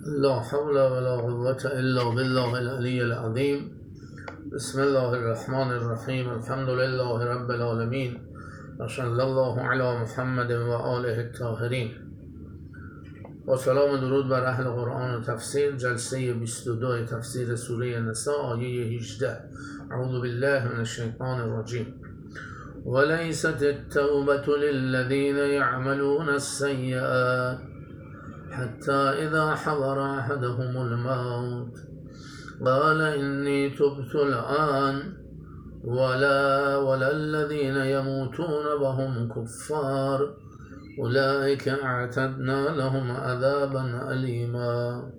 لا حول ولا قوة إلا بالله العلي العظيم. بسم الله الرحمن الرحيم. الحمد لله رب العالمين وصلى الله على محمد و آله الطاهرین. با سلام و درود بر اهل قرآن و تفسیر. جلسه 22 تفسیر سوره نساء آیه 18. اعوذ بالله من الشیطان الرجیم. وليست التوبة للذين يعملون السيئات حتى إذا حضر أحدهم الموت قال إني تبت الآن ولا الذين يموتون وهم كفار أولئك أعتدنا لهم عذابا أليما.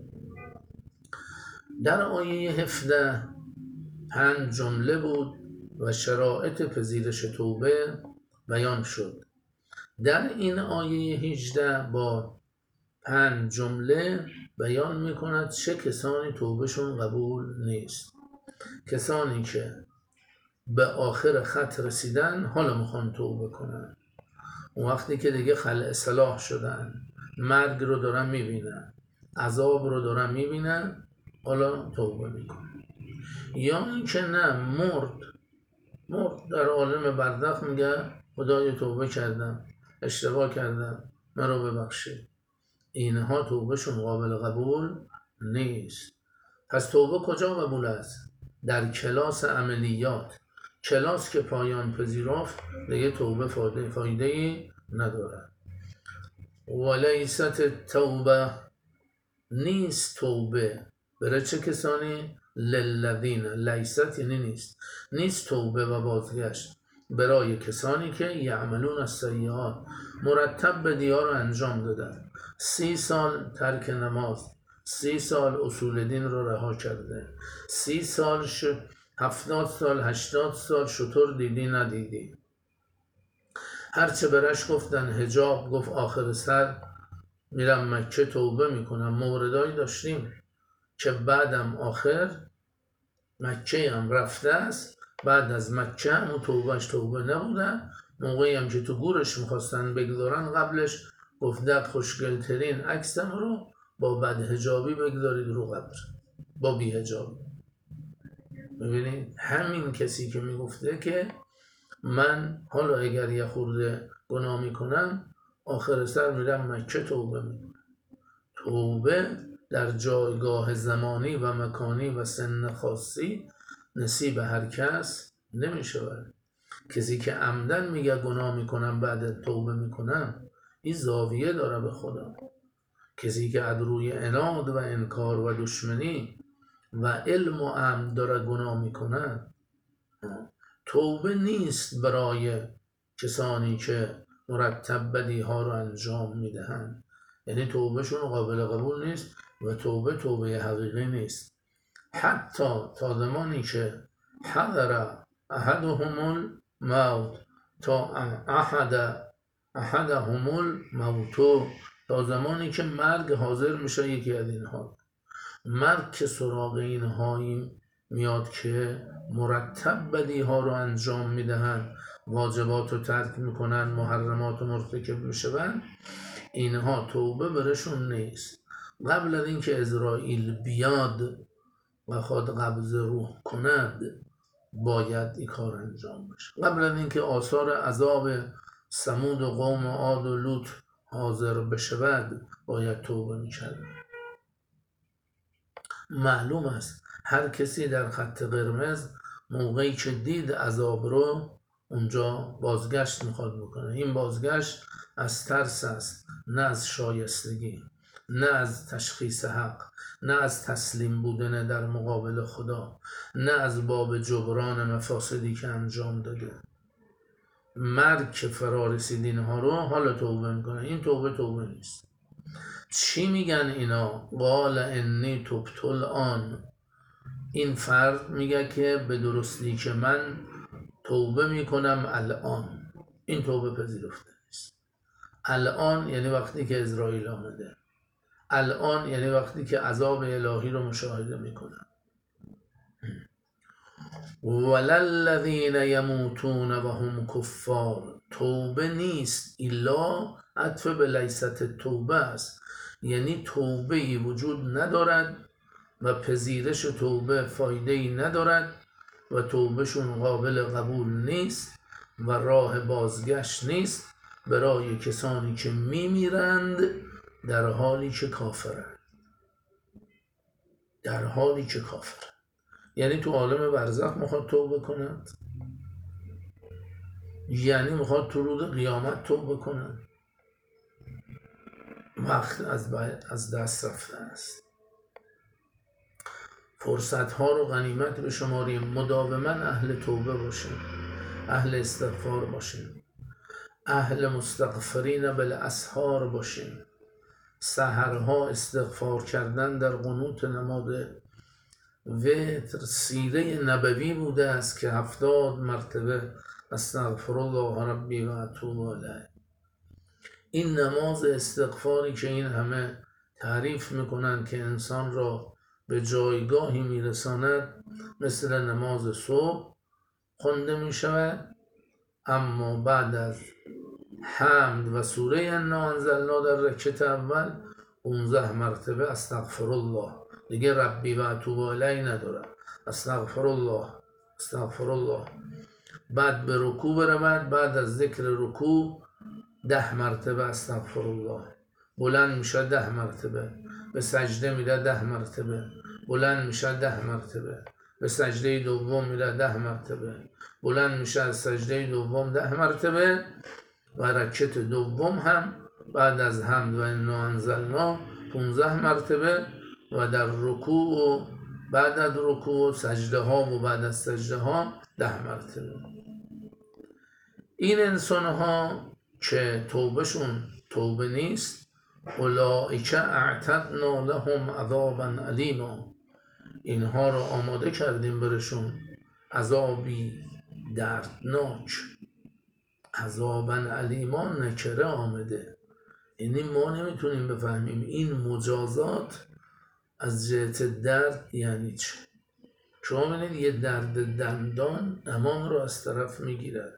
در آیه 17 5 جمله بود و شرایط پذیرش توبه بیان شد. در این آیه 18 با 5 جمله بیان میکند چه کسانی توبهشون قبول نیست. کسانی که به آخر خط رسیدن حالا میخوان توبه کنن، اون وقتی که دیگه خلع اصلاح شدن، مرگ رو دارن میبینن، عذاب رو دارن میبینن، حالا توبه میکنن. یا اینکه نه، مرد در عالم برزخ میگه خدای توبه کردم، اشتباه کردم، مرا ببخشید. اینها توبهشون قابل قبول نیست. پس توبه کجا قبول است؟ در کلاس عملیات. کلاس که پایان پذیرفت دیگه توبه فایده‌ای نداره. ولیست توبه، نیست توبه برای چه کسانی؟ للذین. لیست یعنی نیست توبه و بازگشت برای کسانی که یعملون السیئات، مرتب بدی‌ها رو انجام دادن. 30 سال ترک نماز، 30 سال اصول دین رو رها کرده، 30 سال 70 سال 80 سال شطور دیدی ندیدی، هرچه برش گفتن حجاب، گفت آخر سر میرم مکه توبه میکنم. موردایی داشتیم که بعدم آخر مکه هم رفته است، بعد از مکه هم توبهش توبه نبودن. موقعی هم که تو گورش میخواستن بگذارن قبلش گفت خوشگلترین عکسم رو با بدحجابی بگذارید رو قبر، با بی‌حجابی. ببینید همین کسی که میگفته که من حالا اگر یه خورده گناه میکنم آخر سر میرم مکه توبه میکنم. توبه در جایگاه زمانی و مکانی و سن خاصی نصیب هر کس نمیشود. کسی که عمدن میگه گناه میکنم بعد توبه میکنم، این زاویه داره به خدا. کسی که از روی عناد و انکار و دشمنی و علم و عمد داره گناه میکنه، توبه نیست برای کسانی که مرتب بدیها رو انجام میدهند. یعنی توبهشون قابل قبول نیست و توبه حقیقی نیست. حتی تا زمانی که حضر احدهم الموت، تا احدهم الموت، تا زمانی که مرگ حاضر میشه یکی از اینها. مرگ که سراغ اینهایی میاد که مرتب بدیها رو انجام میدهن، واجبات رو ترک میکنن، محرمات رو مرتکب میشون، اینها توبه برشون نیست. قبل از اینکه عزرائیل بیاد و خود قبض روح کند باید این کار انجام بشه. قبل از اینکه آثار عذاب ثمود و قوم عاد و لوط حاضر بشود باید توبه میکرد. معلوم است هر کسی در خط قرمز موقعی که دید عذاب رو اونجا بازگشت میخواد بکنه. این بازگشت از ترس است، نه از شایستگی، نه از تشخیص حق، نه از تسلیم بودن در مقابل خدا، نه از باب جبران مفاسدی که انجام داده. مرگ که فرا رسید اینها رو حالا توبه میکنه. این توبه نیست. چی میگن اینا؟ قال انی تبت الان. این فرد میگه که به درستی که من توبه میکنم الان. این توبه پذیرفته نیست. الان یعنی وقتی که عزرائیل آمده، الان یعنی وقتی که عذاب الهی رو مشاهده میکنم. وللذین یموتون و هم کفار. توبه نیست، الا عطف به لیست توبه است. یعنی توبه ای وجود ندارد و پذیرش توبه فایده ای ندارد و توبهشون قابل قبول نیست و راه بازگشت نیست برای کسانی که میمیرند در حالی که کافرند. در حالی که کافرند یعنی تو عالم برزخ میخواد توبه کند، یعنی میخواد تو روز قیامت توبه کند. وقت از دست رفته است. فرصت ها رو غنیمت بشماریم، مداوما اهل توبه باشیم، اهل استغفار باشیم، اهل مستغفرین بالاسحار باشیم. سحرها استغفار کردن در قنوت نماز وتر سیره نبوی بوده است که 70 مرتبه استغفر الله ربی و اتوب الیه. این نماز استغفاری که این همه تعریف میکنند که انسان را به جایگاهی میرساند، مثل نماز صبح خونده میشود، اما بعد از حمد و سوره انا انزلنا در رکعت اول 15 مرتبه استغفر الله، دیگه ربی و اتوب الیه نداره، استغفر الله استغفر الله. بعد به رکوع برود، بعد از ذکر رکوع 10 مرتبه استغفر الله، بلند میشه 10 مرتبه، به سجده میره 10 مرتبه، بلند میشه 10 مرتبه، به سجده دوم میره 10 مرتبه، بلند میشه از سجده دوم 10 مرتبه و رکعت دوم هم بعد از حمد و انا انزلنا 15 مرتبه و در رکوع و بعد از رکوع و سجده ها و بعد از سجده ها 10 مرتبه. این انسان ها که توبهشون توبه نیست، اولئک اعتدنا لهم عذابا الیما، اینها رو آماده کردیم برشون عذابی دردناک. عذابا الیما نکره آمده، یعنی ما نمیتونیم بفهمیم این مجازات از جهت درد یعنی چه. شما ببینید یه درد دندان امان رو از طرف میگیرد،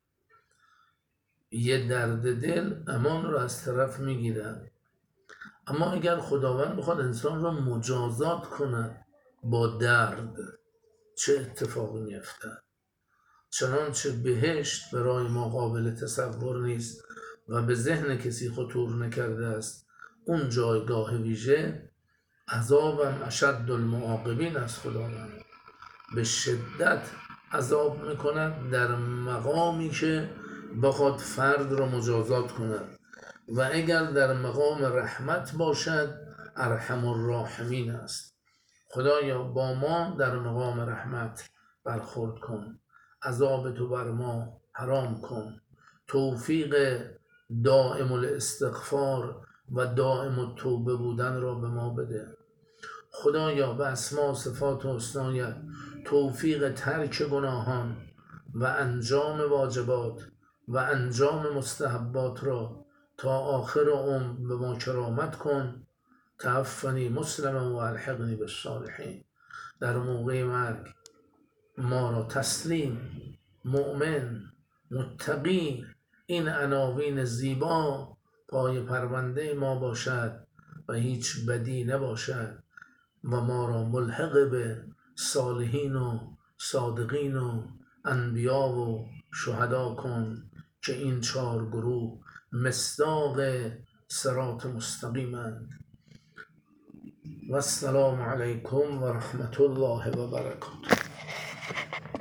یه درد دل امان رو از طرف میگیرد. اما اگر خداوند بخواد انسان رو مجازات کنه با درد، چه اتفاقی میفته؟ چنانچه بهشت برای ما قابل تصور نیست و به ذهن کسی خطور نکرده است. اون جایگاه ویژه عذابم اشد المعاقبین از خداوند، به شدت عذاب میکند در مقامی که بخواد فرد را مجازات کند، و اگر در مقام رحمت باشد ارحم الراحمین است. خدایا با ما در مقام رحمت برخورد کن، عذاب تو بر ما حرام کن، توفیق دائم الاستغفار و دائم التوبه بودن را به ما بده. خدایا به اسما و صفات و حسنایت توفیق ترک گناهان و انجام واجبات و انجام مستحبات را تا آخر عمر به ما کرامت کن. توفنی مسلما و الحقنی بالصالحین، در موقع مرگ ما را تسلیم، مؤمن، متقی، این عناوین زیبا پای پرونده ما باشد و هیچ بدی نباشد و ما را ملحق به صالحین و صادقین و انبیا و شهدا کن که این 4 گروه مصداق صراط مستقیمند. و السلام علیکم و رحمت الله و برکاته.